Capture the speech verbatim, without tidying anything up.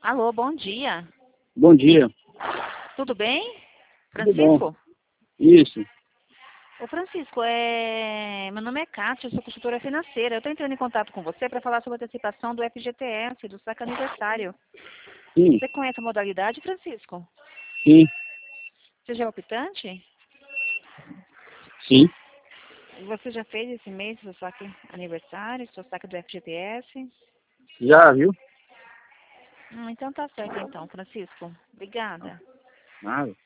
Alô, bom dia. Bom dia. Tudo bem? Tudo Francisco? bom? Isso. Ô, Francisco, é... meu nome é Kátia, eu sou consultora financeira. Eu estou entrando em contato com você para falar sobre a antecipação do F G T S, do saque aniversário. Sim, Você conhece a modalidade, Francisco? sim, Você já é optante? sim. Você já fez esse mês seu saque aniversário, seu saque do F G T S? Já, viu? Hum, então tá certo então, Francisco. Obrigada. Nada.